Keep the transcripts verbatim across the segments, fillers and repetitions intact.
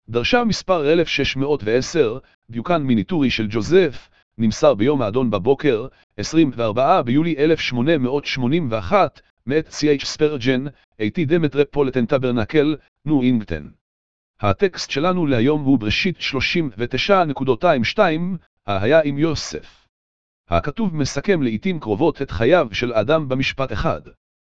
דרשה מספר אלף שש מאות ועשר, דיוקן מיניטורי של ג'וזף, נמסר ביום האדון בבוקר, עשרים וארבעה ביולי אלף שמונה מאות שמונים ואחת, מאת סי אייץ' ספרג'ן, איי-טי דמטרופוליטן טברנקל, ניו אינגלנד. הטקסט שלנו להיום הוא בראשית שלושים ותשע נקודה שתיים, היה עם יוסף. הכתוב מסכם לעתים קרובות את חייו של אדם במשפט אחד.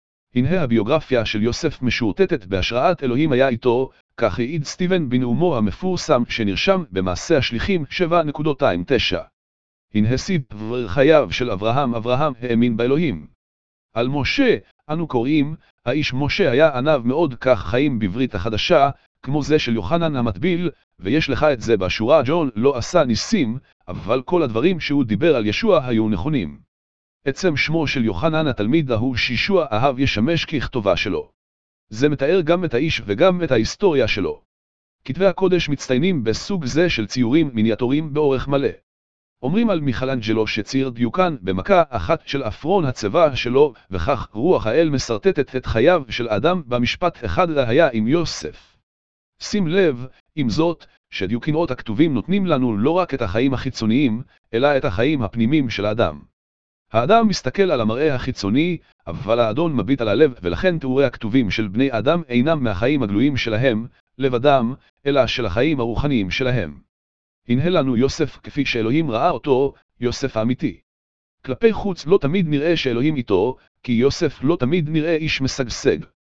הנה הביוגרפיה של יוסף משורטטת בהשראת אלוהים היה איתו, כך העיד סטיבן בנאומו המפורסם שנרשם במעשה השליחים שבע נקודה תשע. הנה סיפור חייו של אברהם. אברהם האמין באלוהים. על משה, אנו קוראים, האיש משה היה עניו מאוד, כך חיים בברית החדשה, כמו זה של יוחנן המטביל, ויש לך את זה בשורה. ג'ון לא עשה ניסים, אבל כל הדברים שהוא דיבר על ישוע היו נכונים. עצם שמו של יוחנן התלמיד ההוא שישוע אהב ישמש ככתובה שלו. זה מתאר גם את האיש וגם את ההיסטוריה שלו. כתבי הקודש מצטיינים בסוג זה של ציורים מיניאטוריים באורך מלא. אומרים על מיכלאנג'לו שצייר דיוקן במכה אחת של אפרון הצבא שלו, וכך רוח האל מסרטטת את חייו של אדם במשפט אחד היה עם יוסף. שים לב, עם זאת, שדיוקינות הכתובים נותנים לנו לא רק את החיים החיצוניים, אלא את החיים הפנימיים של האדם. האדם מסתכל על המראה החיצוני, אבל האדון מביט על הלב, ולכן תיאורי הכתובים של בני אדם אינם מהחיים הגלויים שלהם, לבדם, אלא של החיים הרוחניים שלהם. הנה לנו יוסף כפי שאלוהים ראה אותו, יוסף האמיתי. כלפי חוץ לא תמיד נראה שאלוהים איתו, כי יוסף לא תמיד נראה איש משגשג.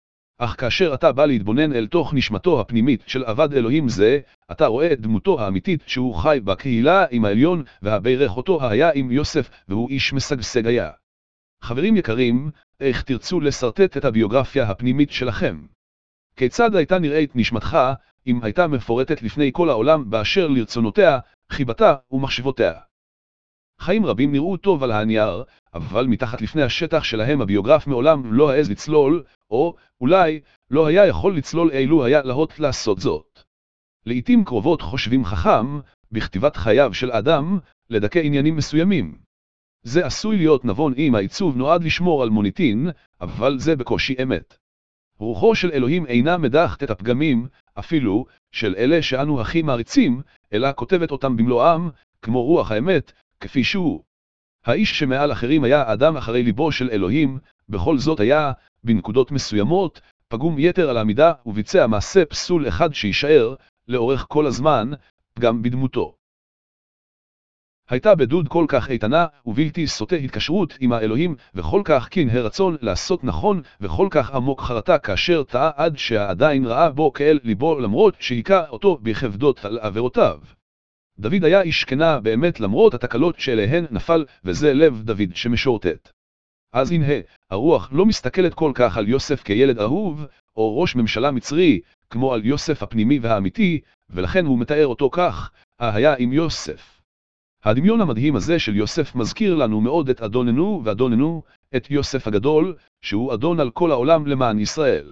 אך כאשר אתה בא להתבונן אל תוך נשמתו הפנימית של עבד אלוהים זה, אתה רואה את דמותו האמיתית שהוא חי בקהילה עם העליון, והברך אותו היה עם יוסף, והוא איש משגשג היה. חברים יקרים, איך תרצו לסרטט את הביוגרפיה הפנימית שלכם? כיצד הייתה נראית נשמתך, אם הייתה מפורטת לפני כל העולם באשר לרצונותיה, חיבתה ומחשבותיה? חיים רבים נראו טוב על הנייר, אבל מתחת לפני השטח שלהם הביוגרף מעולם לא העז לצלול, או אולי לא היה יכול לצלול אילו היה להוט לעשות זאת. לעתים קרובות חושבים חכם, בכתיבת חייו של אדם, לדכא עניינים מסוימים. זה עשוי להיות נבון אם העיצוב נועד לשמור על מוניטין, אבל זה בקושי אמת. רוחו של אלוהים אינה מדחת את הפגמים, אפילו של אלה שאנו הכי מעריצים, אלא כותבת אותם במלואם, כמו רוח האמת, כפי שהוא. האיש שמעל אחרים היה אדם אחרי ליבו של אלוהים, בכל זאת היה, בנקודות מסוימות, פגום יתר על המידה וביצע מעשה פסול אחד שישאר, לאורך כל הזמן, גם בדמותו. הייתה בדוד כל כך איתנה ובלתי סוטה התקשרות עם האלוהים, וכל כך כן הרצון לעשות נכון, וכל כך עמוק חרטה כאשר טעה עד שעדיין ראה בו כאל ליבו למרות שהיכה אותו בכבדות על עבירותיו. דוד היה איש כנה באמת למרות התקלות שאליהן נפל, וזה לב דוד שמשורטט. אז הנה, הרוח לא מסתכלת כל כך על יוסף כילד אהוב, או ראש ממשלה מצרי, כמו על יוסף הפנימי והאמיתי, ולכן הוא מתאר אותו כך, היה עם יוסף. הדמיון המדהים הזה של יוסף מזכיר לנו מאוד את אדוננו ואדוננו, את יוסף הגדול, שהוא אדון על כל העולם למען ישראל.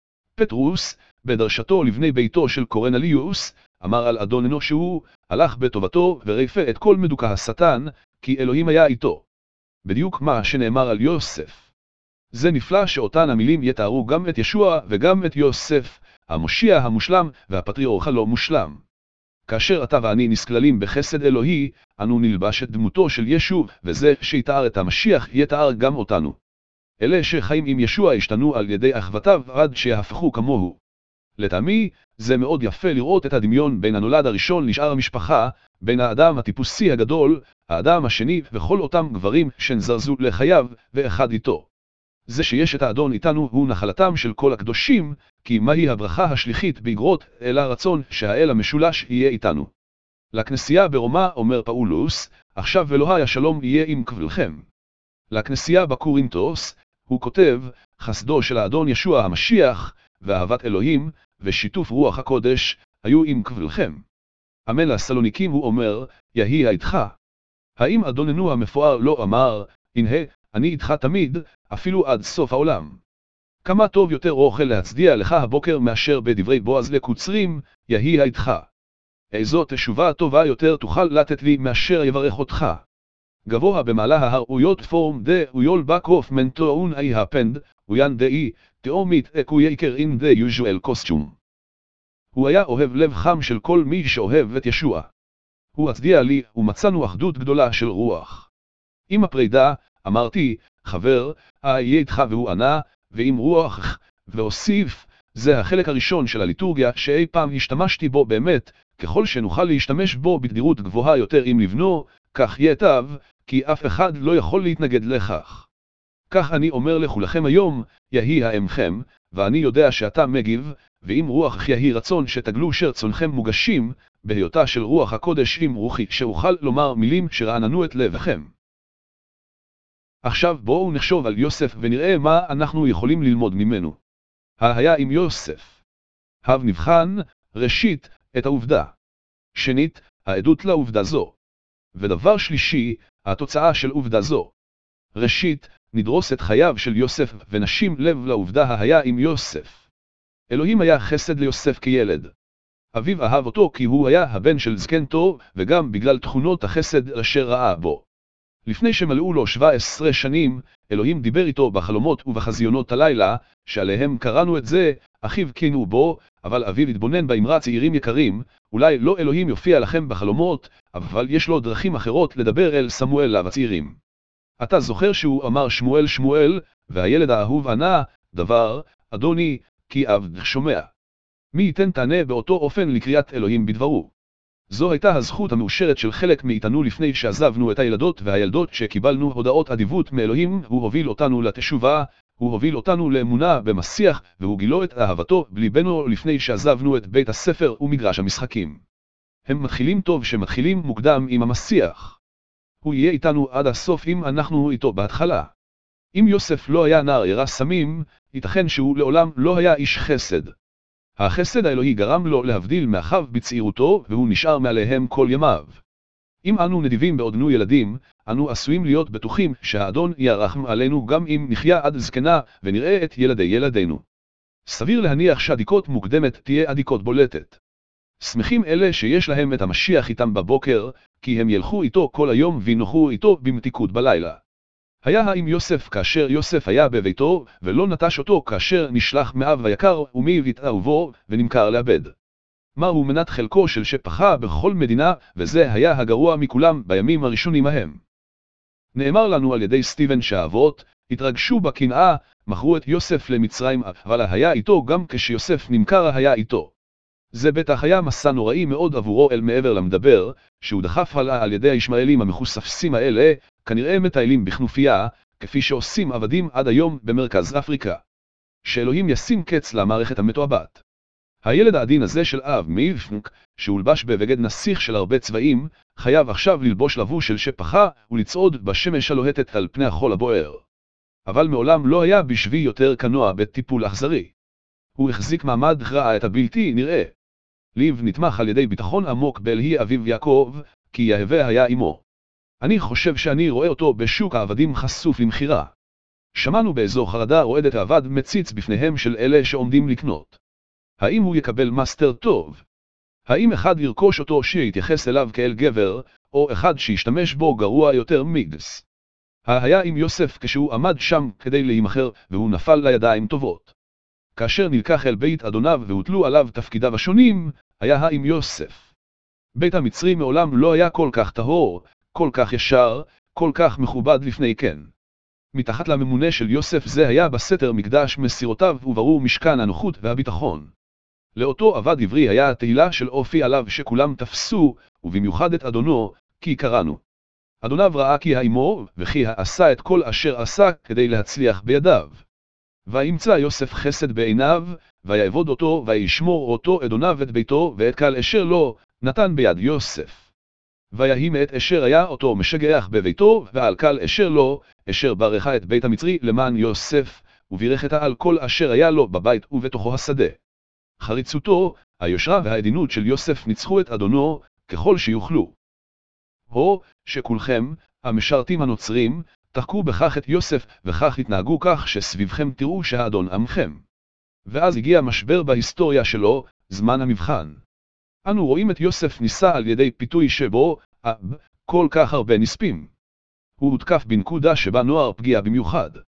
פטרוס, בדרשתו לבני ביתו של קורנליוס, אמר על אדוננו שהוא הלך בטובתו ורפא את כל מדוכא השטן, כי אלוהים היה איתו. בדיוק מה שנאמר על יוסף. זה נפלא שאותן המילים יתארו גם את ישוע וגם את יוסף, המושיע המושלם והפטריארך הלא מושלם. כאשר אתה ואני נסכללים בחסד אלוהי, אנו נלבש את דמותו של ישוע, וזה שיתאר את המשיח יתאר גם אותנו. אלה שחיים עם ישוע השתנו על ידי אחוותיו עד שהפכו כמוהו. לטעמי, זה מאוד יפה לראות את הדמיון בין הנולד הראשון לשאר המשפחה, בין האדם הטיפוסי הגדול, האדם השני וכל אותם גברים שנזרזו לחייו ואחד איתו. זה שיש את האדון איתנו הוא נחלתם של כל הקדושים, כי מהי הברכה השליחית באגרות אלא רצון שהאל המשולש יהיה איתנו. לכנסייה ברומא אומר פאולוס, עכשיו ואלוהי השלום יהיה עם כבלכם. לכנסייה בקורינתוס, הוא כותב, חסדו של האדון ישוע המשיח, ואהבת אלוהים, ושיתוף רוח הקודש, היו עם כבלכם. אמן לסלוניקים הוא אומר, יהי איתך. האם אדוננו המפואר לא אמר, הנה, אני איתך תמיד, אפילו עד סוף העולם. כמה טוב יותר אוכל להצדיע לך הבוקר מאשר בדברי בועז לקוצרים, יהי איתך. איזו תשובה טובה יותר תוכל לתת לי מאשר יברך אותך. גבוה במעלה ההראויות פורם דה ויול בקוף מנטואון אי הפנד, ויאן דאי, תאומית אקו יקר אין דה יוז'ואל קוסטום. הוא היה אוהב לב חם של כל מי שאוהב את ישוע. הוא הצדיע לי, ומצאנו אחדות גדולה של רוח. עם הפרידה, אמרתי, חבר, אהיה איתך, והוא ענה, ועם רוח, והוסיף, זה החלק הראשון של הליטורגיה שאי פעם השתמשתי בו באמת, ככל שנוכל להשתמש בו בקדירות גבוהה יותר עם לבנו, כך ייטב, כי אף אחד לא יכול להתנגד לכך. כך אני אומר לכולכם היום, יהי האמכם, ואני יודע שאתה מגיב, ועם רוח יהי רצון שתגלו שרצונכם מוגשים, בהיותה של רוח הקודש עם רוחי, שאוכל לומר מילים שרעננו את לבכם. עכשיו בואו נחשוב על יוסף ונראה מה אנחנו יכולים ללמוד ממנו. היה עם יוסף. הב נבחן, ראשית, את העובדה. שנית, העדות לעובדה זו. ודבר שלישי, התוצאה של עובדה זו. ראשית, נדרוס את חייו של יוסף ונשים לב לעובדה היה עם יוסף. אלוהים היה חסד ליוסף כילד. אביו אהב אותו כי הוא היה הבן של זקן טוב, וגם בגלל תכונות החסד אשר ראה בו. לפני שמלאו לו שבע עשרה שנים, אלוהים דיבר איתו בחלומות ובחזיונות הלילה, שעליהם קראנו את זה, אחיו קינו בו, אבל אביו התבונן באמרה צעירים יקרים, אולי לא אלוהים יופיע לכם בחלומות, אבל יש לו דרכים אחרות לדבר אל סמואל הצעירים. אתה זוכר שהוא אמר שמואל שמואל, והילד האהוב ענה, דבר, אדוני, כי עבדך שומע. מי ייתן תענה באותו אופן לקריאת אלוהים בדברו. זו הייתה הזכות המאושרת של חלק מאיתנו לפני שעזבנו את הילדות והילדות שקיבלנו הודעות אדיבות מאלוהים, הוא הוביל אותנו לתשובה, הוא הוביל אותנו לאמונה במסיח, והוא גילו את אהבתו בליבנו לפני שעזבנו את בית הספר ומגרש המשחקים. הם מתחילים טוב שמתחילים מוקדם עם המסיח. הוא יהיה איתנו עד הסוף אם אנחנו איתו בהתחלה. אם יוסף לא היה נער ירא סמים, ייתכן שהוא לעולם לא היה איש חסד. החסד האלוהי גרם לו להבדיל מאחיו בצעירותו, והוא נשאר מעליהם כל ימיו. אם אנו נדיבים בעודנו ילדים, אנו עשויים להיות בטוחים שהאדון ירחם עלינו גם אם נחיה עד זקנה ונראה את ילדי ילדינו. סביר להניח שעדיקות מוקדמת תהיה עדיקות בולטת. שמחים אלה שיש להם את המשיח איתם בבוקר, כי הם ילכו איתו כל היום וינוחו איתו במתיקות בלילה. היה עם יוסף כאשר יוסף היה בביתו, ולא נטש אותו כאשר נשלח מאב היקר ומבית אהובו, ונמכר לאבד. מהו מנת חלקו של שפחה בכל מדינה, וזה היה הגרוע מכולם בימים הראשונים ההם. נאמר לנו על ידי סטיבן שהאבות, התרגשו בקנאה, מכרו את יוסף למצרים, אבל היה איתו גם כשיוסף נמכר היה איתו. זה בטח היה מסע נוראי מאוד עבורו אל מעבר למדבר, שהוא דחף עלה על ידי הישמעאלים המחוספסים האלה, כנראה מטיילים בכנופיה, כפי שעושים עבדים עד היום במרכז אפריקה. שאלוהים ישים קץ למערכת המתועבת. הילד העדין הזה של אב מיבפנק, שהולבש בבגד נסיך של הרבה צבעים, חייב עכשיו ללבוש לבוש של שפחה ולצעוד בשמש הלוהטת על פני החול הבוער. אבל מעולם לא היה בשבי יותר כנוע בטיפול אכזרי. הוא החזיק מעמד ראה את הבלתי נראה. ליב נתמך על ידי ביטחון עמוק באלוהי אביו יעקב, כי יהווה היה עמו. אני חושב שאני רואה אותו בשוק העבדים חשוף למחירה. שמענו באזור חרדה רועדת העבד מציץ בפניהם של אלה שעומדים לקנות. האם הוא יקבל מאסטר טוב? האם אחד ירכוש אותו שיתייחס אליו כאל גבר, או אחד שישתמש בו גרוע יותר מיגס? היה עם יוסף כשהוא עמד שם כדי להימחר, והוא נפל לידיים טובות. כאשר נלקח אל בית אדוניו והוטלו עליו תפקידיו השונים, היה עם יוסף. בית המצרי מעולם לא היה כל כך טהור, כל כך ישר, כל כך מכובד לפני כן. מתחת לממונה של יוסף זה היה בסתר מקדש מסירותיו וברור משכן הנוחות והביטחון. לאותו עבד עברי היה תהילה של אופי עליו שכולם תפסו, ובמיוחד את אדונו, כי קראנו. אדוניו ראה כי האימו, וכי עשה את כל אשר עשה כדי להצליח בידיו. וימצא יוסף חסד בעיניו, ויעבוד אותו, וישמור אותו אדוניו את ביתו, ואת קל אשר לו, נתן ביד יוסף. ויהי מאת אשר היה אותו משגח בביתו, ועל קל אשר לו, אשר ברכה את בית המצרי למען יוסף, ובירכתה על כל אשר היה לו בבית ובתוכו השדה. חריצותו, היושרה והעדינות של יוסף ניצחו את אדונו, ככל שיוכלו. הו, שכולכם, המשרתים הנוצרים, תחקו בכך את יוסף, וכך התנהגו כך שסביבכם תראו שהאדון עמכם. ואז הגיע משבר בהיסטוריה שלו, זמן המבחן. אנו רואים את יוסף ניסה על ידי פיתוי שבו, אב, כל כך הרבה נספים. הוא הותקף בנקודה שבה נוער פגיע במיוחד.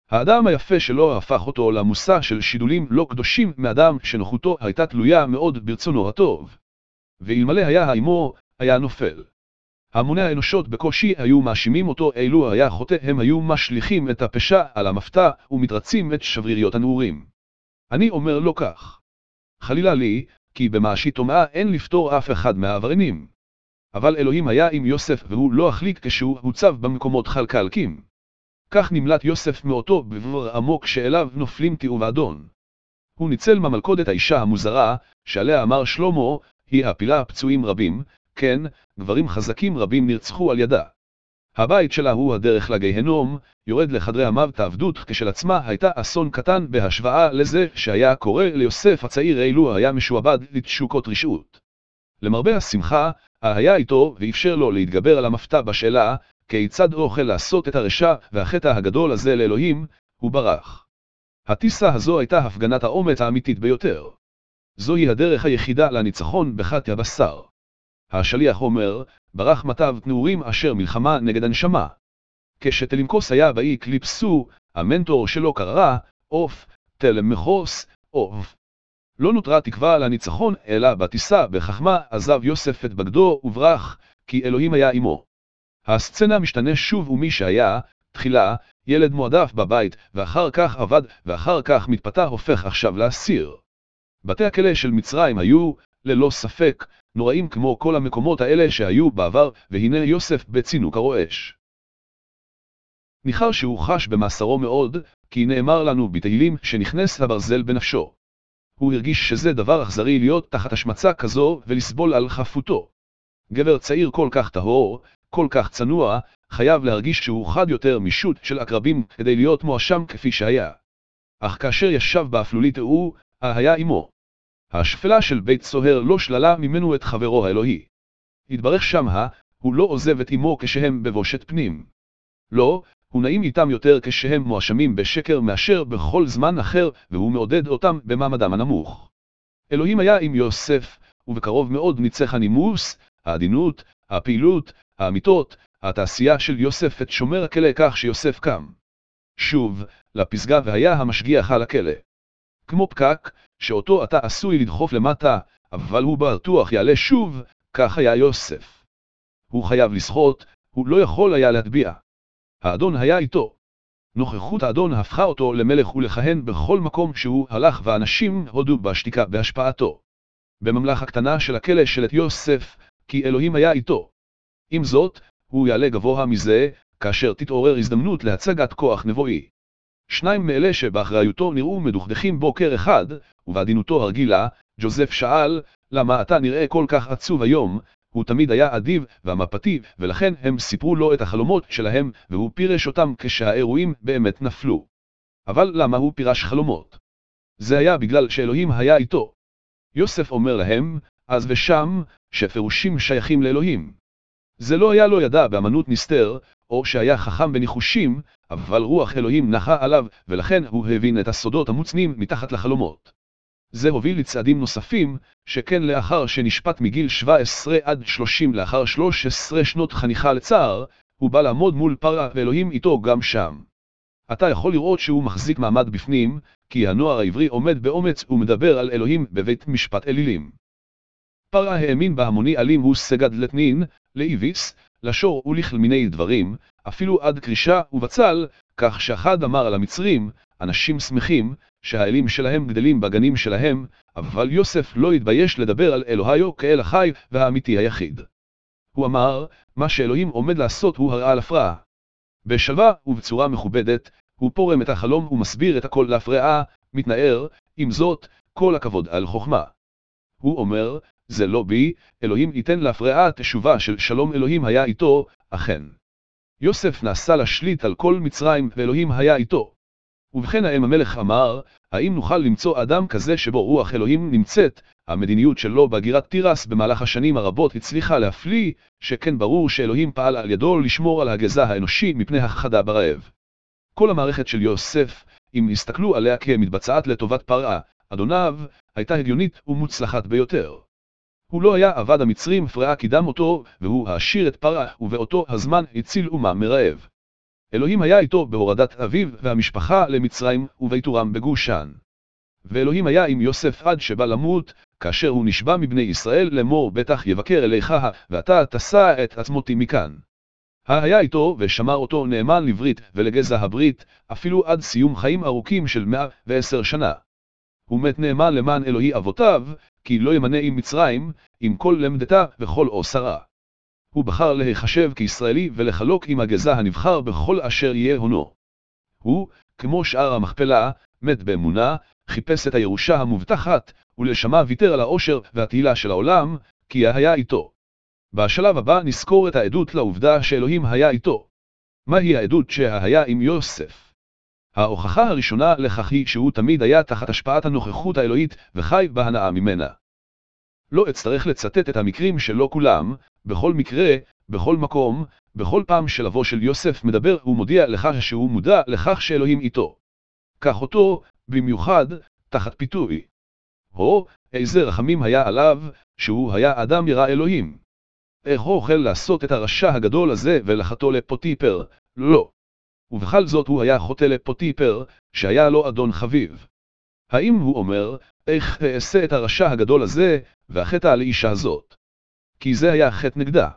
האדם היפה שלו הפך אותו למושא של שידולים לא קדושים מאדם שנוחותו הייתה תלויה מאוד ברצונו הטוב. ואלמלא היה האמו, היה נופל. המוני האנושות בקושי היו מאשימים אותו אילו היה חוטא, הם היו משליכים את הפשע על המפתה ומתרצים את שבריריות הנעורים. אני אומר לא כך. חלילה לי, כי במעשי טומאה אין לפתור אף אחד מהעבריינים. אבל אלוהים היה עם יוסף והוא לא החליק כשהוא הוצב במקומות חלקלקים. כך נמלט יוסף מאותו בבור עמוק שאליו נופלים תיעוב האדון. הוא ניצל ממלכודת האישה המוזרה, שעליה אמר שלמה, היא הפילה פצועים רבים, כן, גברים חזקים רבים נרצחו על ידה. הבית שלה הוא הדרך לגיהנום, יורד לחדרי המוות העבדות, כשלעצמה הייתה אסון קטן בהשוואה לזה שהיה קורה ליוסף הצעיר אילו היה משועבד לתשוקות רשעות. למרבה השמחה, היה איתו ואפשר לו להתגבר על המפתה בשאלה, כיצד אוכל לעשות את הרשע והחטא הגדול הזה לאלוהים, הוא ברח. הטיסה הזו הייתה הפגנת האומץ האמיתית ביותר. זוהי הדרך היחידה לניצחון בחטא הבשר. השליח אומר, ברח מטב תנורים אשר מלחמה נגד הנשמה. כשתלמקוס היה באי קליפסו, המנטור שלו קרא, אוף, תלם מחוס, אוף. לא נותרה תקווה לניצחון, אלא בטיסה בחכמה עזב יוסף את בגדו וברח, כי אלוהים היה עמו. הסצנה משתנה שוב ומי שהיה, תחילה, ילד מועדף בבית, ואחר כך עבד, ואחר כך מתפתה הופך עכשיו לאסיר. בתי הכלא של מצרים היו, ללא ספק, נוראים כמו כל המקומות האלה שהיו בעבר, והנה יוסף בצינוק הרועש. ניחר שהוא חש במאסרו מאוד, כי נאמר לנו בתהילים שנכנס הברזל בנפשו. הוא הרגיש שזה דבר אכזרי להיות תחת השמצה כזו ולסבול על חפותו. גבר צעיר כל כך טהור, כל כך צנוע, חייב להרגיש שהוא חד יותר משוט של עקרבים כדי להיות מואשם כפי שהיה. אך כאשר ישב באפלולית הוא, היה עמו. השפלה של בית סוהר לא שללה ממנו את חברו האלוהי. התברך שמה, הוא לא עוזב את עמו כשהם בבושת פנים. לא, הוא נעים איתם יותר כשהם מואשמים בשקר מאשר בכל זמן אחר, והוא מעודד אותם במעמדם הנמוך. אלוהים היה עם יוסף, ובקרוב מאוד ניצח הנימוס, העדינות, הפעילות, האמיתות, התעשייה של יוסף את שומר הכלא כך שיוסף קם. שוב, לפסגה והיה המשגיח על הכלא. כמו פקק, שאותו אתה עשוי לדחוף למטה, אבל הוא בטוח יעלה שוב, כך היה יוסף. הוא חייב לשחות, הוא לא יכול היה להטביע. האדון היה איתו. נוכחות האדון הפכה אותו למלך ולכהן בכל מקום שהוא הלך ואנשים הודו בשתיקה בהשפעתו. בממלכה הקטנה של הכלא של את יוסף, כי אלוהים היה איתו. עם זאת, הוא יעלה גבוה מזה, כאשר תתעורר הזדמנות להצגת כוח נבואי. שניים מאלה שבאחריותו נראו מדוכדכים בוקר אחד, ובעדינותו הרגילה, ג'וזף שאל, למה אתה נראה כל כך עצוב היום? הוא תמיד היה אדיב והמפתי, ולכן הם סיפרו לו את החלומות שלהם, והוא פירש אותם כשהאירועים באמת נפלו. אבל למה הוא פירש חלומות? זה היה בגלל שאלוהים היה איתו. יוסף אומר להם, אז ושם, שפירושים שייכים לאלוהים. זה לא היה לו ידע באמנות נסתר, או שהיה חכם בניחושים, אבל רוח אלוהים נחה עליו, ולכן הוא הבין את הסודות המוצנים מתחת לחלומות. זה הוביל לצעדים נוספים, שכן לאחר שנשפט מגיל שבע עשרה עד שלושים לאחר שלוש עשרה שנות חניכה לצער, הוא בא לעמוד מול פרעה ואלוהים איתו גם שם. אתה יכול לראות שהוא מחזיק מעמד בפנים, כי הנוער העברי עומד באומץ ומדבר על אלוהים בבית משפט אלילים. פרעה האמין בהמוני אלים הוא סגד לתנין, לאיביס, לשור ולכל מיני דברים, אפילו עד קרישה ובצל, כך שאחד אמר על המצרים, אנשים שמחים, שהאלים שלהם גדלים בגנים שלהם, אבל יוסף לא התבייש לדבר על אלוהיו כאל החי והאמיתי היחיד. הוא אמר, מה שאלוהים עומד לעשות הוא הראה לפרעה. בשלווה ובצורה מכובדת, הוא פורם את החלום ומסביר את הכל להפרעה, מתנער, עם זאת, כל הכבוד על חוכמה. הוא אומר, זה לא בי, אלוהים ייתן להפרעה תשובה של שלום אלוהים היה איתו, אכן. יוסף נסע לשליט על כל מצרים ואלוהים היה איתו. ובכן האם המלך אמר, האם נוכל למצוא אדם כזה שבו רוח אלוהים נמצאת? המדיניות שלו בגירת תירס במהלך השנים הרבות הצליחה להפליא, שכן ברור שאלוהים פעל על ידו לשמור על הגזע האנושי מפני החדה ברעב. כל המערכת של יוסף, אם הסתכלו עליה כמתבצעת לטובת פרעה, אדוניו, הייתה הגיונית ומוצלחת ביותר. הוא לא היה עבד המצרים, פרעה קידם אותו, והוא העשיר את פרעה, ובאותו הזמן הציל אומה מרעב. אלוהים היה איתו בהורדת אביו והמשפחה למצרים וביתורם בגושן. ואלוהים היה עם יוסף עד שבא למות, כאשר הוא נשבע מבני ישראל לאמור בטח יבקר אליך, ואתה תשא את עצמותי מכאן. היה איתו ושמר אותו נאמן לברית ולגזע הברית, אפילו עד סיום חיים ארוכים של מאה ועשר שנה. הוא מת נאמן למען אלוהי אבותיו, כי לא ימנה עם מצרים, עם כל למדתה וכל עושרה. הוא בחר להיחשב כישראלי ולחלוק עם הגזע הנבחר בכל אשר יהיה הונו. הוא, כמו שאר המכפלה, מת באמונה, חיפש את הירושה המובטחת, ולשמה ויתר על העושר והתהילה של העולם, כי היה איתו. בשלב הבא נזכור את העדות לעובדה שאלוהים היה איתו. מהי העדות שהיה עם יוסף? ההוכחה הראשונה לכך היא שהוא תמיד היה תחת השפעת הנוכחות האלוהית וחי בהנאה ממנה. לא אצטרך לצטט את המקרים שלא כולם, בכל מקרה, בכל מקום, בכל פעם שלבו של יוסף מדבר הוא מודיע לך שהוא מודע לכך שאלוהים איתו. קח אותו, במיוחד, תחת פיתוי. הו, איזה רחמים היה עליו, שהוא היה אדם ירא אלוהים. איך הוא אוכל לעשות את הרשע הגדול הזה ולחתו לפוטיפר? לא. ובכל זאת הוא היה חוטא לפוטיפר, שהיה לו אדון חביב. האם הוא אומר, איך אעשה את הרשע הגדול הזה, והחטא על האישה הזאת? כי זה היה חטא נגדה.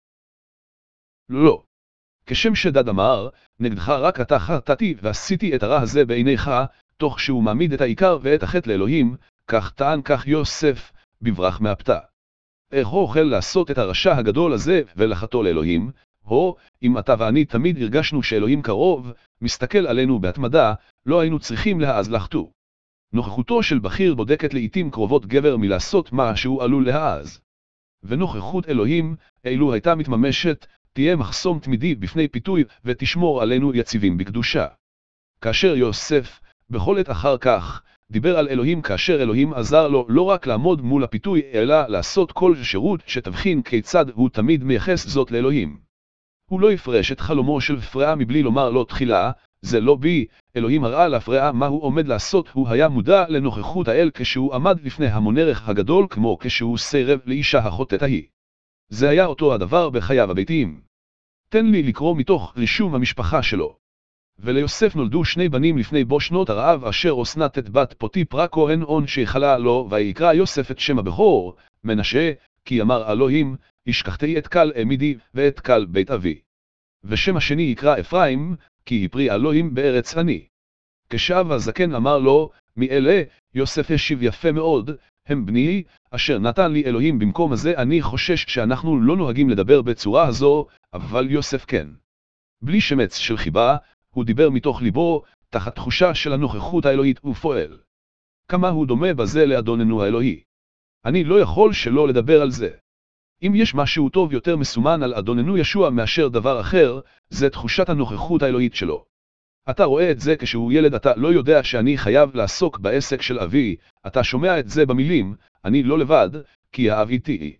לא. כשם שדד אמר, נגדך רק אתה חטאתי ועשיתי את הרע הזה בעיניך, תוך שהוא מעמיד את העיקר ואת החטא לאלוהים, כך טען כך יוסף, בברח מהפתה. איך הוא אוכל לעשות את הרשע הגדול הזה ולחתו לאלוהים? הו, אם אתה ואני תמיד הרגשנו שאלוהים קרוב, מסתכל עלינו בהתמדה, לא היינו צריכים להעז לחטוא. נוכחותו של בכיר בודקת לעתים קרובות גבר מלעשות מה שהוא עלול להעז. ונוכחות אלוהים, אילו הייתה מתממשת, תהיה מחסום תמידי בפני פיתוי ותשמור עלינו יציבים בקדושה. כאשר יוסף, בכל עת אחר כך, דיבר על אלוהים כאשר אלוהים עזר לו לא רק לעמוד מול הפיתוי אלא לעשות כל שירות שתבחין כיצד הוא תמיד מייחס זאת לאלוהים. הוא לא יפרש את חלומו של פרעה מבלי לומר לו תחילה, זה לא בי, אלוהים הראה לפרעה מה הוא עומד לעשות, הוא היה מודע לנוכחות האל כשהוא עמד לפני המונרך הגדול כמו כשהוא סירב לאישה החוטאת ההיא. זה היה אותו הדבר בחייו הביתיים. תן לי לקרוא מתוך רישום המשפחה שלו. וליוסף נולדו שני בנים לפני בו שנות הרעב אשר אסנת את בת פוטיפרה כהן און שיכלה לו, ויקרא יוסף את שם הבכור, מנשה, כי אמר אלוהים, השכחתי את קל עמידי ואת קל בית אבי. ושם השני יקרא אפרים, כי הפרי אלוהים בארץ עני. כשב הזקן אמר לו, מאלה, יוסף השיב יפה מאוד, הם בני, אשר נתן לי אלוהים במקום הזה. אני חושש שאנחנו לא נוהגים לדבר בצורה הזו, אבל יוסף כן. בלי שמץ של חיבה, הוא דיבר מתוך ליבו, תחת תחושה של הנוכחות האלוהית ופועל. כמה הוא דומה בזה לאדוננו האלוהי. אני לא יכול שלא לדבר על זה. אם יש משהו טוב יותר מסומן על אדוננו ישוע מאשר דבר אחר, זה תחושת הנוכחות האלוהית שלו. אתה רואה את זה כשהוא ילד, אתה לא יודע שאני חייב לעסוק בעסק של אבי, אתה שומע את זה במילים, אני לא לבד, כי האב איתי.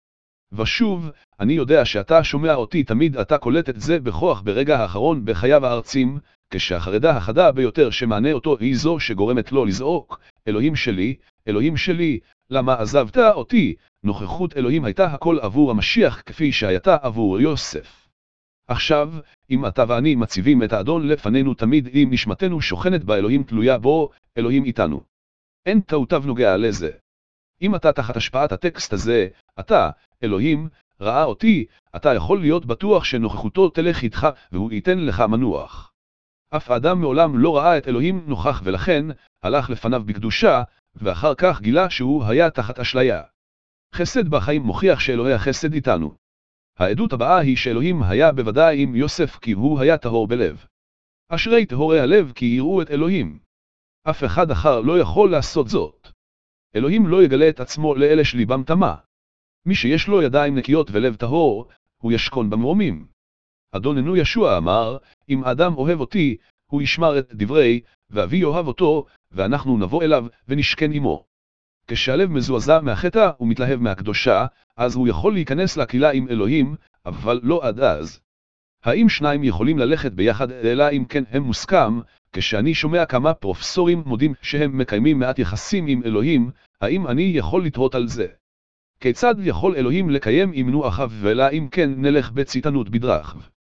ושוב, אני יודע שאתה שומע אותי תמיד, אתה קולט את זה בכוח ברגע האחרון בחייו הארצים, כשהחרדה החדה ביותר שמענה אותו היא זו שגורמת לו לזעוק, אלוהים שלי, אלוהים שלי, למה עזבת אותי? נוכחות אלוהים הייתה הכל עבור המשיח כפי שהייתה עבור יוסף. עכשיו, אם אתה ואני מציבים את האדון לפנינו תמיד, אם נשמתנו שוכנת באלוהים תלויה בו, אלוהים איתנו. אין טעותיו נוגע לזה. אם אתה תחת השפעת הטקסט הזה, אתה, אלוהים, ראה אותי, אתה יכול להיות בטוח שנוכחותו תלך איתך והוא ייתן לך מנוח. אף אדם מעולם לא ראה את אלוהים נוכח ולכן, הלך לפניו בקדושה, ואחר כך גילה שהוא היה תחת אשליה. חסד בחיים מוכיח שאלוהי החסד איתנו. העדות הבאה היא שאלוהים היה בוודאי עם יוסף כי הוא היה טהור בלב. אשרי טהורי הלב כי יראו את אלוהים. אף אחד אחר לא יכול לעשות זאת. אלוהים לא יגלה את עצמו לאלה שליבם טמא. מי שיש לו ידיים נקיות ולב טהור, הוא ישכון במרומים. אדוננו ישוע אמר, אם אדם אוהב אותי, הוא ישמר את דברי, ואבי יאהב אותו, ואנחנו נבוא אליו ונשכן עמו. כשהלב מזועזע מהחטא ומתלהב מהקדושה, אז הוא יכול להיכנס לקהילה עם אלוהים, אבל לא עד אז. האם שניים יכולים ללכת ביחד אלא אם כן הם מוסכם? כשאני שומע כמה פרופסורים מודים שהם מקיימים מעט יחסים עם אלוהים, האם אני יכול לתהות על זה? כיצד יכול אלוהים לקיים עמנו אחיו ולא אם כן נלך בציתנות בדרכיו?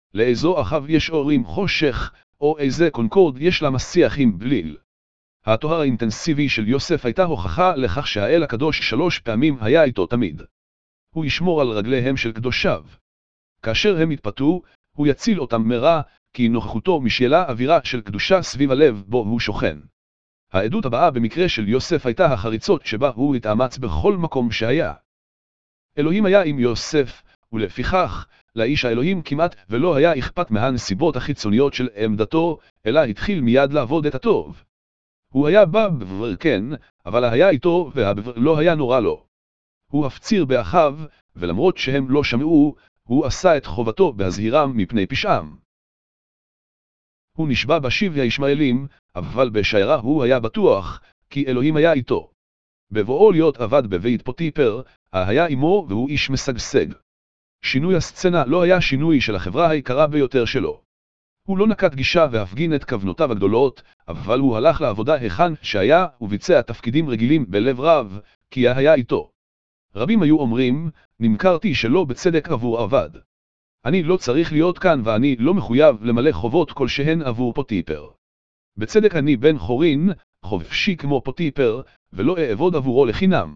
לאיזו אחיו יש אורים חושך, או איזה קונקורד יש לה מסיח עם בליל. התואר האינטנסיבי של יוסף הייתה הוכחה לכך שהאל הקדוש שלוש פעמים היה איתו תמיד. הוא ישמור על רגליהם של קדושיו. כאשר הם יתפתו, הוא יציל אותם מרע, כי נוכחותו משאלה אווירה של קדושה סביב הלב בו הוא שוכן. העדות הבאה במקרה של יוסף הייתה החריצות שבה הוא התאמץ בכל מקום שהיה. אלוהים היה עם יוסף, ולפיכך, לאיש האלוהים כמעט ולא היה אכפת מהנסיבות החיצוניות של עמדתו, אלא התחיל מיד לעבוד את הטוב. הוא היה בא בבר כן, אבל היה איתו והבבר לא היה נורא לו. הוא הפציר באחיו, ולמרות שהם לא שמעו, הוא עשה את חובתו בהזהירם מפני פשעם. הוא נשבע בשיבי הישמעאלים, אבל בשיירה הוא היה בטוח, כי אלוהים היה איתו. בבואו להיות עבד בבית פוטיפר, היה עמו והוא איש משגשג. שינוי הסצנה לא היה שינוי של החברה היקרה ביותר שלו. הוא לא נקט גישה והפגין את כוונותיו הגדולות, אבל הוא הלך לעבודה היכן שהיה וביצע תפקידים רגילים בלב רב, כי היה איתו. רבים היו אומרים, נמכרתי שלא בצדק עבור עבד. אני לא צריך להיות כאן ואני לא מחויב למלא חובות כלשהן עבור פוטיפר. בצדק אני בן חורין, חופשי כמו פוטיפר, ולא אעבוד עבורו לחינם.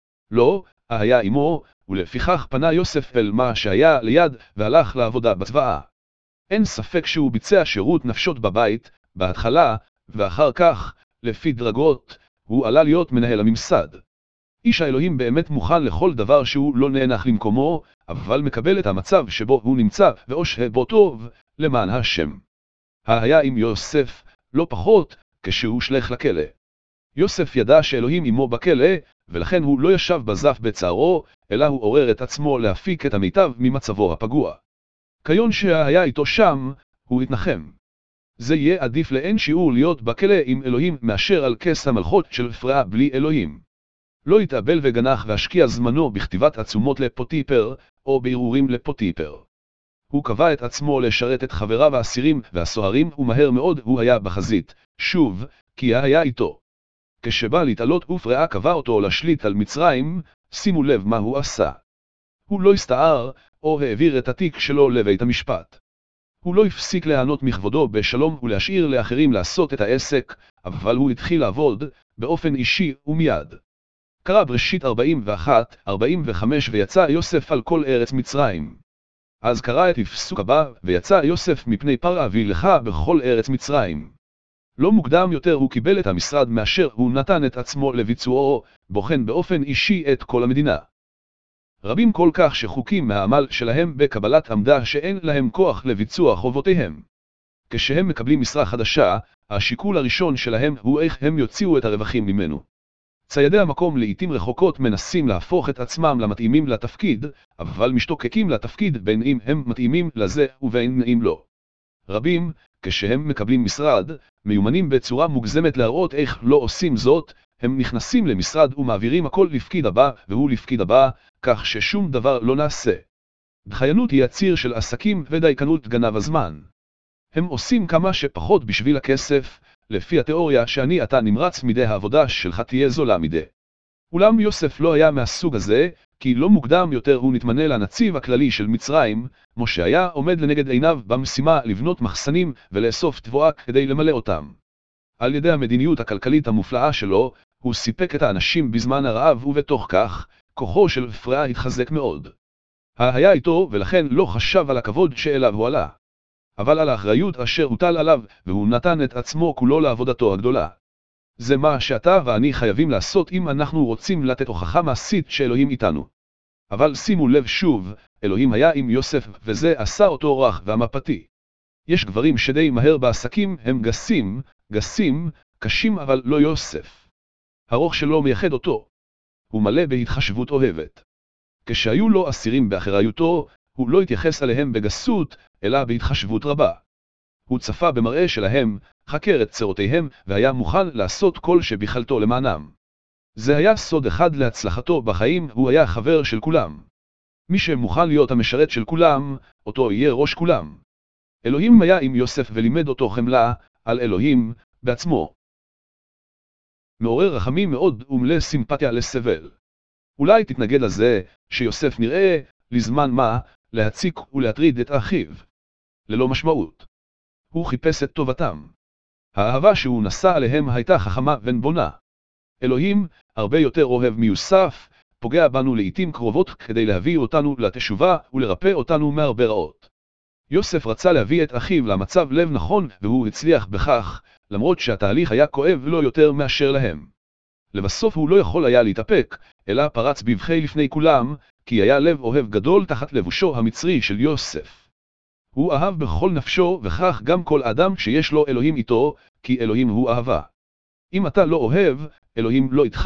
לא, היה עמו, ולפיכך פנה יוסף אל מה שהיה ליד והלך לעבודה בצבאה. אין ספק שהוא ביצע שירות נפשות בבית, בהתחלה, ואחר כך, לפי דרגות, הוא עלה להיות מנהל הממסד. איש האלוהים באמת מוכן לכל דבר שהוא לא נאנח למקומו, אבל מקבל את המצב שבו הוא נמצא ועושה בו טוב, למען השם. היה עם יוסף, לא פחות, כשהוא שלח לכלא. יוסף ידע שאלוהים עמו בכלא, ולכן הוא לא ישב בזף בצערו, אלא הוא עורר את עצמו להפיק את המיטב ממצבו הפגוע. כיון שהיה איתו שם, הוא התנחם. זה יהיה עדיף לאין שיעור להיות בכלא עם אלוהים מאשר על כס המלכות של פרעה בלי אלוהים. לא יתאבל וגנח והשקיע זמנו בכתיבת עצומות לפוטיפר, או בערעורים לפוטיפר. הוא קבע את עצמו לשרת את חבריו האסירים והסוהרים, ומהר מאוד הוא היה בחזית, שוב, כי היה איתו. כשבא להתעלות ופרעה קבע אותו לשליט על מצרים, שימו לב מה הוא עשה. הוא לא הסתער, או העביר את התיק שלו לבית המשפט. הוא לא הפסיק ליהנות מכבודו בשלום ולהשאיר לאחרים לעשות את העסק, אבל הוא התחיל לעבוד, באופן אישי ומיד. קרא בראשית ארבעים ואחת ארבעים וחמש ויצא יוסף על כל ארץ מצרים. אז קרא את הפסוק הבא, ויצא יוסף מפני פרעה וילכה בכל ארץ מצרים. לא מוקדם יותר הוא קיבל את המשרד מאשר הוא נתן את עצמו לביצועו, בוחן באופן אישי את כל המדינה. רבים כל כך שחוקים מהעמל שלהם בקבלת עמדה שאין להם כוח לביצוע חובותיהם. כשהם מקבלים משרה חדשה, השיקול הראשון שלהם הוא איך הם יוציאו את הרווחים ממנו. ציידי המקום לעתים רחוקות מנסים להפוך את עצמם למתאימים לתפקיד, אבל משתוקקים לתפקיד בין אם הם מתאימים לזה ובין אם לא. רבים, כשהם מקבלים משרד, מיומנים בצורה מוגזמת להראות איך לא עושים זאת, הם נכנסים למשרד ומעבירים הכל לפקיד הבא והוא לפקיד הבא, כך ששום דבר לא נעשה. דחיינות היא הציר של עסקים ודייקנות גנב הזמן. הם עושים כמה שפחות בשביל הכסף, לפי התיאוריה שאני אתה נמרץ מדי העבודה שלך תהיה זולה מדי. אולם יוסף לא היה מהסוג הזה, כי לא מוקדם יותר הוא נתמנה לנציב הכללי של מצרים, משה היה עומד לנגד עיניו במשימה לבנות מחסנים ולאסוף תבואה כדי למלא אותם. על ידי המדיניות הכלכלית המופלאה שלו, הוא סיפק את האנשים בזמן הרעב ובתוך כך, כוחו של פרעה התחזק מאוד. היה איתו ולכן לא חשב על הכבוד שאליו הוא עלה. אבל על האחריות אשר הוטל עליו, והוא נתן את עצמו כולו לעבודתו הגדולה. זה מה שאתה ואני חייבים לעשות אם אנחנו רוצים לתת הוכחה מעשית שאלוהים איתנו. אבל שימו לב שוב, אלוהים היה עם יוסף וזה עשה אותו רך והמפתי. יש גברים שדי מהר בעסקים הם גסים, גסים, קשים אבל לא יוסף. הרוח שלו מייחד אותו. הוא מלא בהתחשבות אוהבת. כשהיו לו אסירים באחריותו, הוא לא התייחס עליהם בגסות, אלא בהתחשבות רבה. הוא צפה במראה שלהם, חקר את צרותיהם, והיה מוכן לעשות כל שביכולתו למענם. זה היה סוד אחד להצלחתו בחיים, הוא היה חבר של כולם. מי שמוכן להיות המשרת של כולם, אותו יהיה ראש כולם. אלוהים היה עם יוסף ולימד אותו חמלה, על אלוהים, בעצמו. מעורר רחמים מאוד ומלא סימפתיה לסבל. אולי תתנגד לזה, שיוסף נראה, לזמן מה, להציק ולהטריד את אחיו. ללא משמעות. הוא חיפש את טובתם. האהבה שהוא נשא עליהם הייתה חכמה ונבונה. אלוהים, הרבה יותר אוהב מיוסף, פוגע בנו לעתים קרובות כדי להביא אותנו לתשובה ולרפא אותנו מהרבה רעות. יוסף רצה להביא את אחיו למצב לב נכון, והוא הצליח בכך, למרות שהתהליך היה כואב לא יותר מאשר להם. לבסוף הוא לא יכול היה להתאפק, אלא פרץ בבכי לפני כולם, כי היה לב אוהב גדול תחת לבושו המצרי של יוסף. הוא אהב בכל נפשו, וכך גם כל אדם שיש לו אלוהים איתו, כי אלוהים הוא אהבה. אם אתה לא אוהב, אלוהים לא איתך.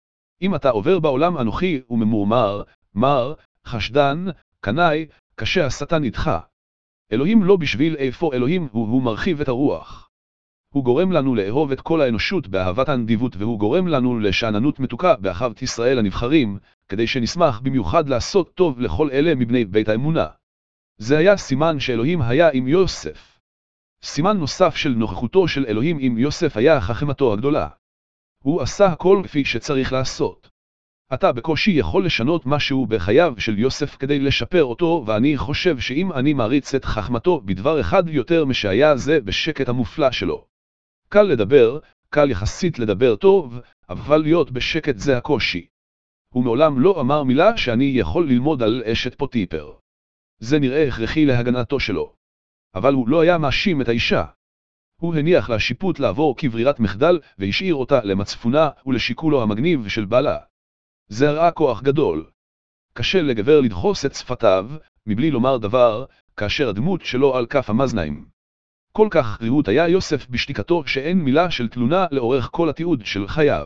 אם אתה עובר בעולם אנוכי וממורמר, מר, חשדן, קנאי, קשה השטן איתך. אלוהים לא בשביל איפה אלוהים הוא, הוא מרחיב את הרוח. הוא גורם לנו לאהוב את כל האנושות באהבת הנדיבות, והוא גורם לנו לשעננות מתוקה באהבת ישראל הנבחרים, כדי שנשמח במיוחד לעשות טוב לכל אלה מבני בית האמונה. זה היה סימן שאלוהים היה עם יוסף. סימן נוסף של נוכחותו של אלוהים עם יוסף היה חכמתו הגדולה. הוא עשה הכל כפי שצריך לעשות. אתה בקושי יכול לשנות משהו בחייו של יוסף כדי לשפר אותו, ואני חושב שאם אני מעריץ את חכמתו בדבר אחד יותר משהיה זה בשקט המופלא שלו. קל לדבר, קל יחסית לדבר טוב, אבל להיות בשקט זה הקושי. הוא מעולם לא אמר מילה שאני יכול ללמוד על אשת פוטיפר. זה נראה הכרחי להגנתו שלו. אבל הוא לא היה מאשים את האישה. הוא הניח לה שיפוט לעבור כברירת מחדל, והשאיר אותה למצפונה ולשיקולו המגניב של בעלה. זה הראה כוח גדול. קשה לגבר לדחוס את שפתיו, מבלי לומר דבר, כאשר הדמות שלו על כף המאזניים. כל כך רהוט היה יוסף בשתיקתו שאין מילה של תלונה לאורך כל התיעוד של חייו.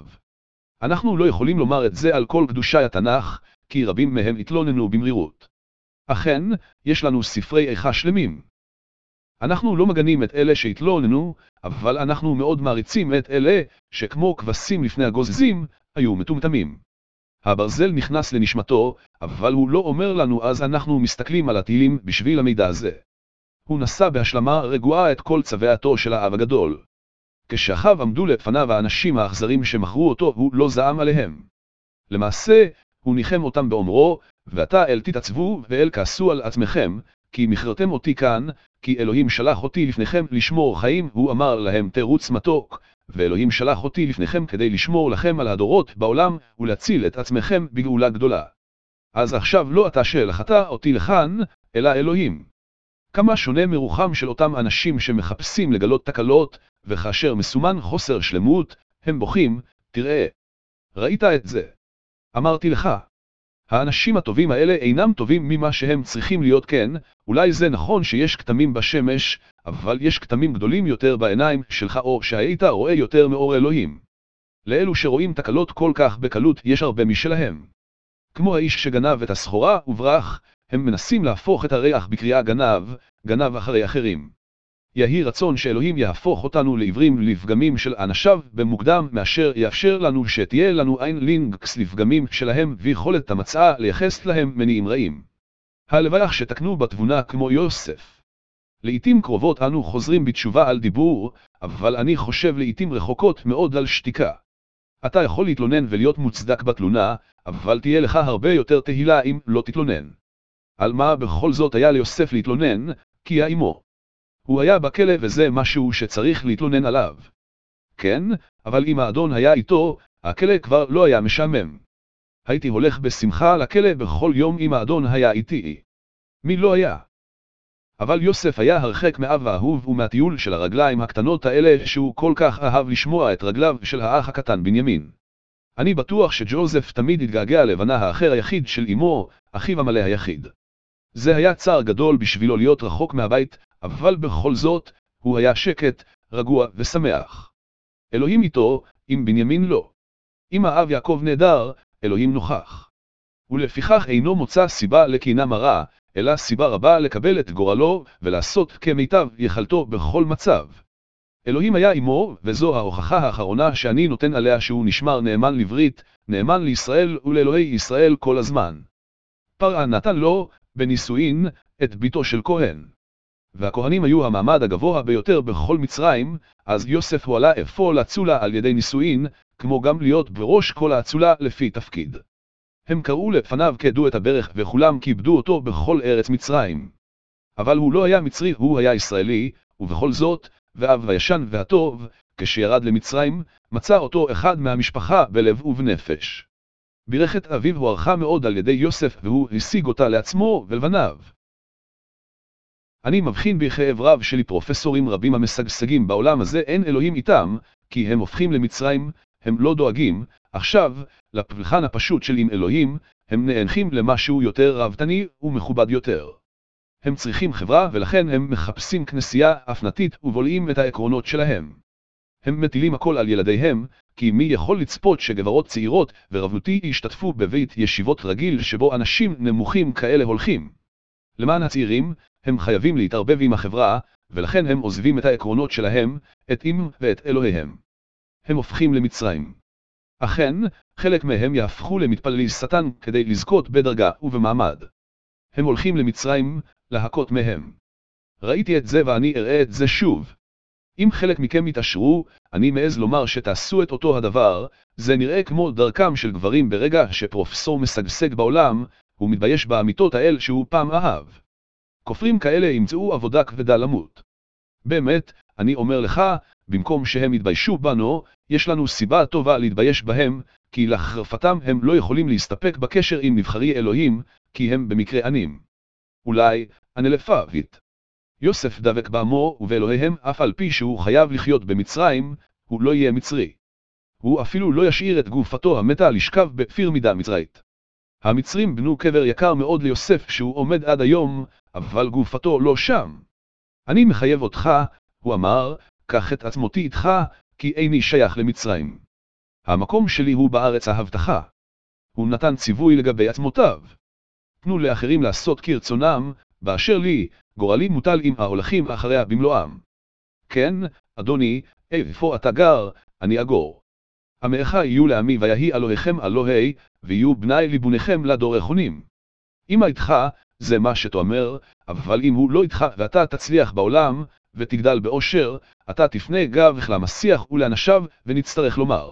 אנחנו לא יכולים לומר את זה על כל קדושי התנ"ך, כי רבים מהם התלוננו במרירות. אכן, יש לנו ספרי איכה שלמים. אנחנו לא מגנים את אלה שהתלוננו, אבל אנחנו מאוד מעריצים את אלה, שכמו כבשים לפני הגוזזים, היו מטומטמים. הברזל נכנס לנשמתו, אבל הוא לא אומר לנו, אז אנחנו מסתכלים על התהילים בשביל המידע הזה. הוא נשא בהשלמה רגועה את כל צוואתו של האב הגדול. כשאחיו עמדו לפניו האנשים האכזרים שמכרו אותו, הוא לא זעם עליהם. למעשה, הוא ניחם אותם באומרו, ואתה אל תתעצבו ואל כעסו על עצמכם, כי מכרתם אותי כאן, כי אלוהים שלח אותי לפניכם לשמור חיים, הוא אמר להם תירוץ מתוק, ואלוהים שלח אותי לפניכם כדי לשמור לכם על הדורות בעולם, ולהציל את עצמכם בגאולה גדולה. אז עכשיו לא אתה שלחת אותי לכאן, אלא אלוהים. כמה שונה מרוחם של אותם אנשים שמחפשים לגלות תקלות, וכאשר מסומן חוסר שלמות, הם בוכים, תראה. ראית את זה? אמרתי לך. האנשים הטובים האלה אינם טובים ממה שהם צריכים להיות, כן, אולי זה נכון שיש כתמים בשמש, אבל יש כתמים גדולים יותר בעיניים שלך, או שהיית רואה יותר מאור אלוהים. לאלו שרואים תקלות כל כך בקלות יש הרבה משלהם. כמו האיש שגנב את הסחורה וברח, הם מנסים להפוך את הריח בקריאה גנב, גנב אחרי אחרים. יהי רצון שאלוהים יהפוך אותנו לעברים לפגמים של אנשיו במוקדם, מאשר יאפשר לנו שתהיה לנו עין לינקס לפגמים שלהם ויכולת המצאה לייחס להם מניעים רעים. הלוואי שתקנו בתבונה כמו יוסף. לעתים קרובות אנו חוזרים בתשובה על דיבור, אבל אני חושב לעתים רחוקות מאוד על שתיקה. אתה יכול להתלונן ולהיות מוצדק בתלונה, אבל תהיה לך הרבה יותר תהילה אם לא תתלונן. על מה בכל זאת היה ליוסף להתלונן? כי היה עמו. הוא היה בכלא וזה משהו שצריך להתלונן עליו. כן, אבל אם האדון היה איתו, הכלא כבר לא היה משעמם. הייתי הולך בשמחה לכלא בכל יום אם האדון היה איתי. מי לא היה? אבל יוסף היה הרחק מאב האהוב ומהטיול של הרגליים הקטנות האלה שהוא כל כך אהב לשמוע את רגליו של האח הקטן בנימין. אני בטוח שג'וזף תמיד התגעגע לבנה האחר היחיד של אמו, אחיו המלא היחיד. זה היה צער גדול בשבילו להיות רחוק מהבית, אבל בכל זאת, הוא היה שקט, רגוע ושמח. אלוהים איתו, אם בנימין לא. אם האב יעקב נהדר, אלוהים נוכח. ולפיכך אינו מוצא סיבה לקינה מרה, אלא סיבה רבה לקבל את גורלו ולעשות כמיטב יכלתו בכל מצב. אלוהים היה עמו, וזו ההוכחה האחרונה שאני נותן עליה שהוא נשמר נאמן לברית, נאמן לישראל ולאלוהי ישראל כל הזמן. פרעה נתן לו, בנישואין, את ביתו של כהן. והכהנים היו המעמד הגבוה ביותר בכל מצרים, אז יוסף הועלה אפוא לאצולה על ידי נישואין, כמו גם להיות בראש כל האצולה לפי תפקיד. הם קראו לפניו כדו את הברך וכולם כיבדו אותו בכל ארץ מצרים. אבל הוא לא היה מצרי, הוא היה ישראלי, ובכל זאת, ואב הישן והטוב, כשירד למצרים, מצא אותו אחד מהמשפחה בלב ובנפש. ברכת אביו הוערכה מאוד על ידי יוסף, והוא השיג אותה לעצמו ולבניו. אני מבחין בכאב רב שלי פרופסורים רבים המשגשגים בעולם הזה אין אלוהים איתם, כי הם הופכים למצרים, הם לא דואגים, עכשיו, לפולחן הפשוט של עם אלוהים, הם נאנחים למשהו יותר רבתני ומכובד יותר. הם צריכים חברה ולכן הם מחפשים כנסייה אפנתית ובולעים את העקרונות שלהם. הם מטילים הכל על ילדיהם, כי מי יכול לצפות שגברות צעירות ורבותי ישתתפו בבית ישיבות רגיל שבו אנשים נמוכים כאלה הולכים. למען הצעירים, הם חייבים להתערבב עם החברה, ולכן הם עוזבים את העקרונות שלהם, את עם ואת אלוהיהם. הם הופכים למצרים. אכן, חלק מהם יהפכו למתפללי שטן כדי לזכות בדרגה ובמעמד. הם הולכים למצרים, להכות מהם. ראיתי את זה ואני אראה את זה שוב. אם חלק מכם יתעשרו, אני מעז לומר שתעשו את אותו הדבר, זה נראה כמו דרכם של גברים ברגע שפרופסור משגשג בעולם, הוא מתבייש באמיתות האל שהוא פעם אהב. כופרים כאלה ימצאו עבודה כבדה למות. באמת, אני אומר לך, במקום שהם יתביישו בנו, יש לנו סיבה טובה להתבייש בהם, כי לחרפתם הם לא יכולים להסתפק בקשר עם נבחרי אלוהים, כי הם במקרה ענים. אולי, הנלפאבית. יוסף דבק בעמו ובאלוהיהם אף על פי שהוא חייב לחיות במצרים, הוא לא יהיה מצרי. הוא אפילו לא ישאיר את גופתו המתה לשכב בפירמידה מצרית. המצרים בנו קבר יקר מאוד ליוסף שהוא עומד עד היום, אבל גופתו לא שם. אני מחייב אותך, הוא אמר, קח את עצמותי איתך, כי איני שייך למצרים. המקום שלי הוא בארץ ההבטחה. הוא נתן ציווי לגבי עצמותיו. תנו לאחרים לעשות כרצונם, באשר לי, גורלי מוטל עם ההולכים אחריה במלואם. כן, אדוני, איפה אתה גר, אני אגור. עמך יהיו לעמי ויהי אלוהיכם אלוהי, ויהיו בני ליבוניכם לדורכונים. אם איתך, זה מה שתאמר, אבל אם הוא לא איתך ואתה תצליח בעולם, ותגדל באושר, אתה תפנה גבך למסיח ולאנשיו, ונצטרך לומר.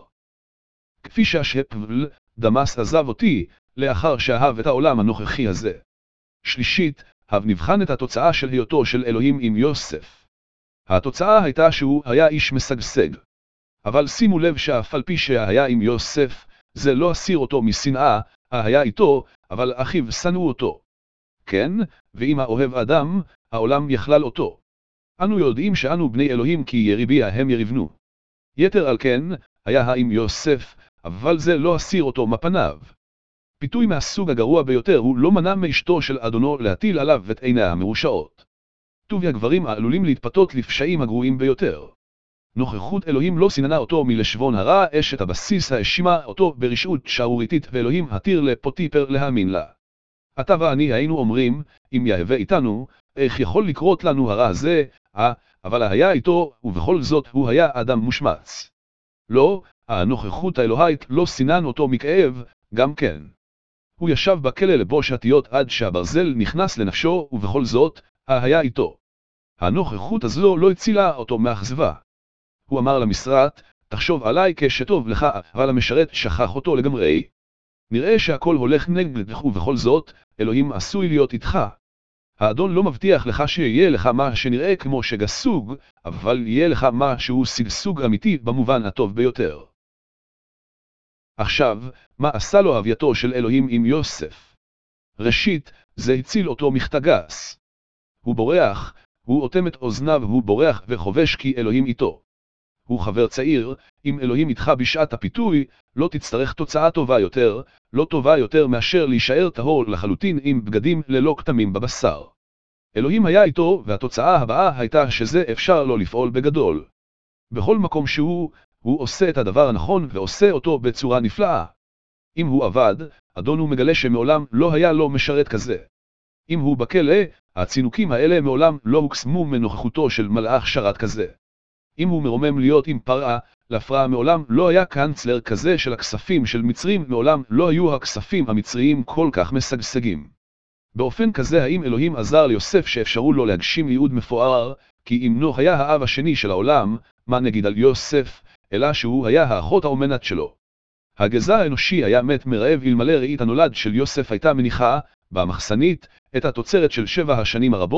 כפי שהשפבל, דמאס עזב אותי, לאחר שאהב את העולם הנוכחי הזה. שלישית, הב נבחן את התוצאה של היותו של אלוהים עם יוסף. התוצאה הייתה שהוא היה איש משגשג. אבל שימו לב שאף על פי שהיה עם יוסף, זה לא הסיר אותו משנאה, היה איתו, אבל אחיו שנאו אותו. כן, ואם האוהב אדם, העולם יכלל אותו. אנו יודעים שאנו בני אלוהים כי יריביה הם יריבנו. יתר על כן, היה עם יוסף, אבל זה לא הסיר אותו מפניו. פיתוי מהסוג הגרוע ביותר הוא לא מנע מאשתו של אדונו להטיל עליו את עיניה המרושעות. טובי הגברים העלולים להתפתות לפשעים הגרועים ביותר. נוכחות אלוהים לא סיננה אותו מלשבון הרע, אשת הבסיס האשימה אותו ברשעות שערוריתית ואלוהים התיר לפוטיפר להאמין לה. אתה ואני היינו אומרים, אם יהווה איתנו, איך יכול לקרות לנו הרע הזה, אה, אבל היה איתו, ובכל זאת הוא היה אדם מושמץ. לא, הנוכחות האלוהית לא סינן אותו מכאב, גם כן. הוא ישב בכלא לבוש התיות עד שהברזל נכנס לנפשו, ובכל זאת, היה איתו. הנוכחות הזו לא הצילה אותו מאכזבה. הוא אמר למשרת, תחשוב עליי כשטוב לך, אבל המשרת שכח אותו לגמרי. נראה שהכל הולך נגדך ובכל זאת, אלוהים עשוי להיות איתך. האדון לא מבטיח לך שיהיה לך מה שנראה כמו שגסוג, אבל יהיה לך מה שהוא שגשוג אמיתי במובן הטוב ביותר. עכשיו, מה עשה לו אבייתו של אלוהים עם יוסף? ראשית, זה הציל אותו מחתגס. הוא בורח, הוא אוטם את אוזניו, הוא בורח וחובש כי אלוהים איתו. הוא חבר צעיר, אם אלוהים איתך בשעת הפיתוי, לא תצטרך תוצאה טובה יותר, לא טובה יותר מאשר להישאר טהור לחלוטין עם בגדים ללא כתמים בבשר. אלוהים היה איתו, והתוצאה הבאה הייתה שזה אפשר לו לפעול בגדול. בכל מקום שהוא, הוא עושה את הדבר הנכון ועושה אותו בצורה נפלאה. אם הוא עבד, אדון הוא מגלה שמעולם לא היה לו משרת כזה. אם הוא בכלא, הצינוקים האלה מעולם לא הוקסמו מנוכחותו של מלאך שרת כזה. אם הוא מרומם להיות עם פרעה, לפרעה מעולם לא היה קאנצלר כזה של הכספים של מצרים, מעולם לא היו הכספים המצריים כל כך משגשגים. באופן כזה האם אלוהים עזר ליוסף שאפשרו לו להגשים ייעוד מפואר, כי אם נו היה האב השני של העולם, מה נגיד על יוסף, אלא שהוא היה האחות האומנת שלו. הגזע האנושי היה מת מרעב אלמלא ראית הנולד של יוסף הייתה מניחה, במחסנית, את התוצרת של שבע השנים הרבות,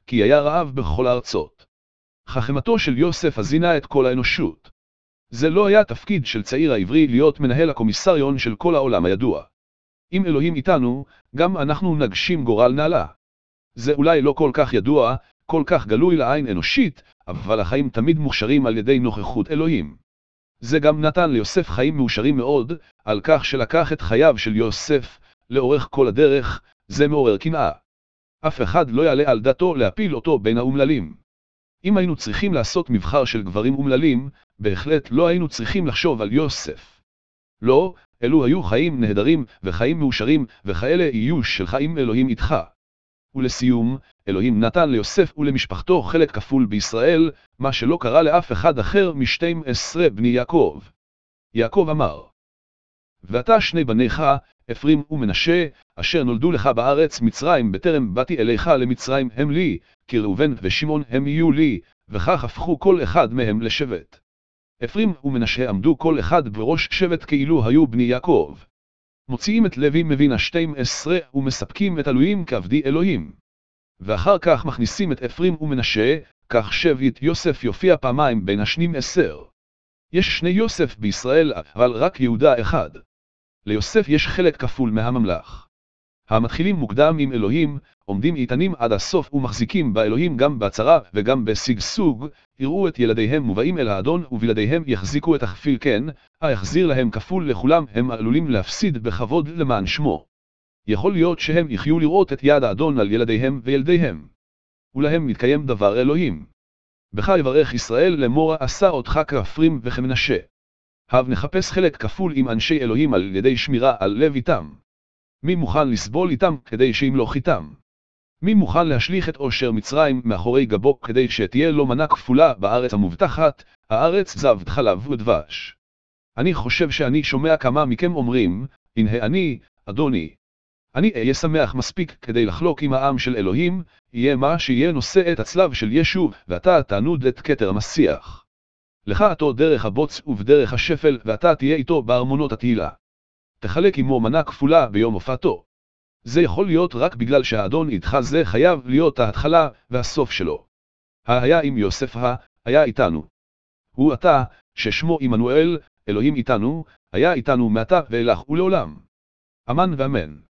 כי היה רעב בכל הארצות. חכמתו של יוסף הזינה את כל האנושות. זה לא היה תפקיד של צעיר העברי להיות מנהל הקומיסריון של כל העולם הידוע. אם אלוהים איתנו, גם אנחנו נגשים גורל נעלה. זה אולי לא כל כך ידוע, כל כך גלוי לעין אנושית, אבל החיים תמיד מוכשרים על ידי נוכחות אלוהים. זה גם נתן ליוסף חיים מאושרים מאוד, על כך שלקח את חייו של יוסף, לאורך כל הדרך, זה מעורר קנאה. אף אחד לא יעלה על דתו להפיל אותו בין האומללים. אם היינו צריכים לעשות מבחר של גברים אומללים, בהחלט לא היינו צריכים לחשוב על יוסף. לא, אלו היו חיים נהדרים וחיים מאושרים, וכאלה יהיו של חיים אלוהים איתך. ולסיום, אלוהים נתן ליוסף ולמשפחתו חלק כפול בישראל, מה שלא קרה לאף אחד אחר משתים עשרה בני יעקב. יעקב אמר, ואתה שני בניך, אפרים ומנשה, אשר נולדו לך בארץ מצרים בטרם באתי אליך למצרים הם לי, כי ראובן ושמעון הם יהיו לי, וכך הפכו כל אחד מהם לשבט. אפרים ומנשה עמדו כל אחד בראש שבט כאילו היו בני יעקב. מוציאים את לוי מבין השתים עשרה ומספקים את אלוהים כעבדי אלוהים. ואחר כך מכניסים את אפרים ומנשה, כך שבט יוסף יופיע פעמיים בין השנים עשר. יש שני יוסף בישראל, אבל רק יהודה אחד. ליוסף יש חלק כפול מהממלך. המתחילים מוקדם עם אלוהים, עומדים איתנים עד הסוף ומחזיקים באלוהים גם בהצרה וגם בשגשוג, יראו את ילדיהם מובאים אל האדון ובלעדיהם יחזיקו את הכפיל כן, היחזיר להם כפול לכולם הם עלולים להפסיד בכבוד למען שמו. יכול להיות שהם יחיו לראות את יד האדון על ילדיהם וילדיהם. ולהם מתקיים דבר אלוהים. בך יברך ישראל לאמור עשה אותך כאפרים וכמנשה. הב נחפש חלק כפול עם אנשי אלוהים על ידי שמירה על לב איתם. מי מוכן לסבול איתם כדי שימלוך איתם? מי מוכן להשליך את עושר מצרים מאחורי גבו כדי שתהיה לו מנה כפולה בארץ המובטחת, הארץ זבת חלב ודבש? אני חושב שאני שומע כמה מכם אומרים, הנה אני, אדוני. אני אהיה שמח מספיק כדי לחלוק עם העם של אלוהים, יהיה מה שיהיה נושא את הצלב של ישו, ואתה תענוד את כתר המסיח. לך אותו דרך הבוץ ובדרך השפל, ואתה תהיה איתו בארמונות התהילה. תחלק עמו מנה כפולה ביום הופעתו. זה יכול להיות רק בגלל שהאדון איתך, זה חייב להיות ההתחלה והסוף שלו. היה עם יוסף ה, היה איתנו. הוא אתה, ששמו עמנואל, אלוהים איתנו, היה איתנו מעתה ואילך ולעולם. אמן ואמן.